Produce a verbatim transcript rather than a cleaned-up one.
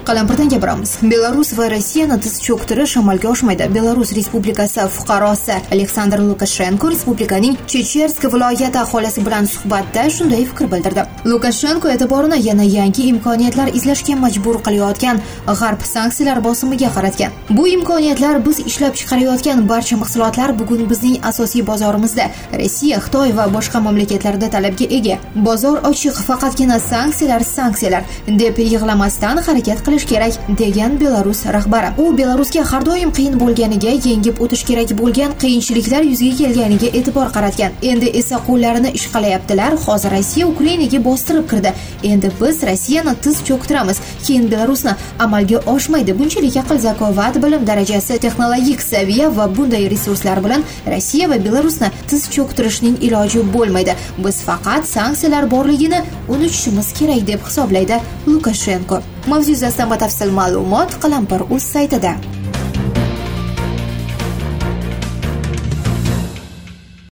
Qalampirdan gapiramiz. Belarus va Rossiyani tiz cho'ktirish amalga oshmaydi. Belarus Respublikasi fuqarosi Aleksandr Lukashenko respublikaning Chechersk viloyati aholisi bilan suhbatda shunday fikr bildirdi. Lukashenko e'tiborini yana yangi imkoniyatlar izlashga majbur qilayotgan G'arb sanksiyalar bosimiga qaratgan. Bu imkoniyatlar biz ishlab chiqarayotgan barcha mahsulotlar bugun bizning asosiy bozorimizda Rossiya, Xitoy va boshqa mamlakatlarda talabga ega. Bozor ochiq, faqatgina sanksiyalar sanksiyalar deb yig'lamasdan harakat qilish kerak degan Belarus rahbari. U Belarusga har doim qiyin bo'lganiga, yengib o'tish kerak bo'lgan qiyinchiliklar yuzaga kelganiga e'tibor qaratgan. Endi esa qo'llarini ishqalayaptilar. Hozir Rossiya Ukrainaga bostirib kirdi. Endi biz Rossiyani tiz cho'ktiramiz. Keyin Belarusni amalga oshmaydi. Bunchalik aql, zakovat, bilim darajasi, texnologik saviya va bunday resurslar bilan Rossiya va Belarusni tiz cho'ktirishning iloji bo'lmaydi. Biz faqat sanksiyalar borligini unutishimiz kerak deb hisoblaydi Lukashenko. Mavzu yuzasidan batafsil ma'lumot Qalampir.uz saytida.